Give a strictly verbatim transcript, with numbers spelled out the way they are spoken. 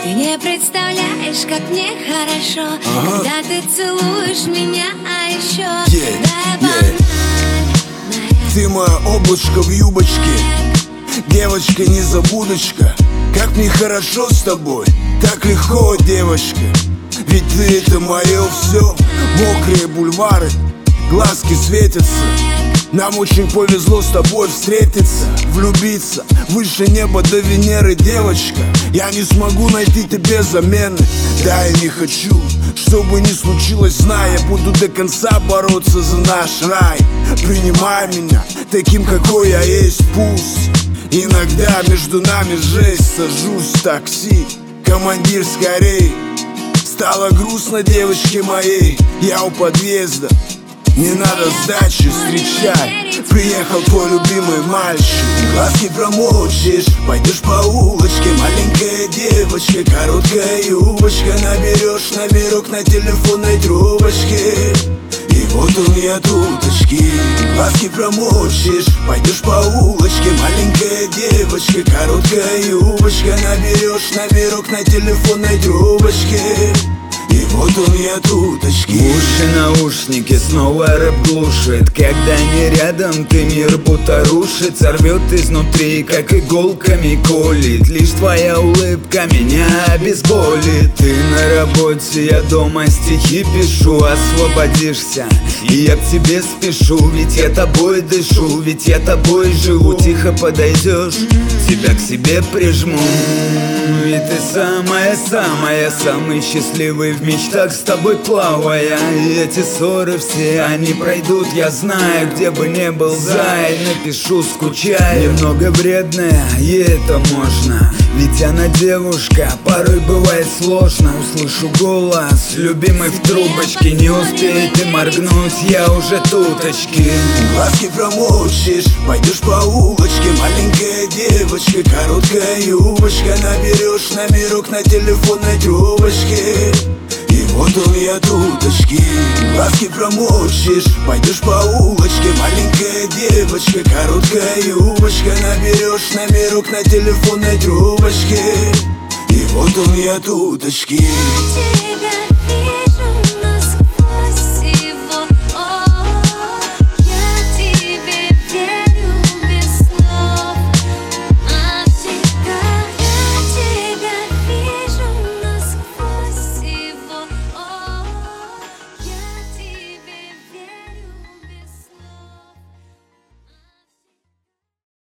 Ты не представляешь, как мне хорошо, ага. Когда ты целуешь меня, а еще yeah, дай баналь, yeah. Ты мое облачко в юбочке, девочка незабудочка. Как мне хорошо с тобой, так легко, девочка. Ведь ты это мое все. Мокрые бульвары, глазки светятся. Нам очень повезло с тобой встретиться, влюбиться выше неба до Венеры, девочка. Я не смогу найти тебе замены. Да, я не хочу, что бы ни случилось, знай, я буду до конца бороться за наш рай. Принимай меня таким, какой я есть, пусть иногда между нами жесть. Сажусь в такси, командир, скорей. Стало грустно, девочке моей, я у подъезда. Не надо сдачи, встречай, приехал твой любимый мальчик. Глазки промочишь, пойдешь по улочке. Маленькая девочка, короткая юбочка. Наберешь номерок на телефонной трубочке. И вот он я туточки. Глазки промочишь, пойдешь по улочке. Маленькая девочка, короткая юбочка. Наберешь номерок на телефонной трубочке. И вот он я туточки. Уши, наушники, снова рэп глушит. Когда не рядом, ты мир будто рушит. Сорвет изнутри, как иголками колит. Лишь твоя улыбка меня обезболит. Ты на работе, я дома стихи пишу. Освободишься, и я к тебе спешу. Ведь я тобой дышу, ведь я тобой живу. Тихо подойдешь, тебя к себе прижму. И ты самая-самая, самый счастливый в мечтах с тобой плавая. И эти ссоры все, они пройдут, я знаю. Где бы не был, зай, напишу, скучаю. Немного вредная, и это можно. Ведь она девушка, порой бывает сложно. Услышу голос, любимый в трубочке. Не успеет ты моргнуть, я уже туточки. Глазки промочишь, пойдешь по улочке. Маленькая девочка, короткая юбочка. Наберешь номерок на телефонной трубочке. И вот он я туточки. Глазки промочишь, пойдешь по улочке. Маленькая девочка, короткая юбочка. Наберешь номерок на телефонной трубочке. И вот он я туточки. Я тебя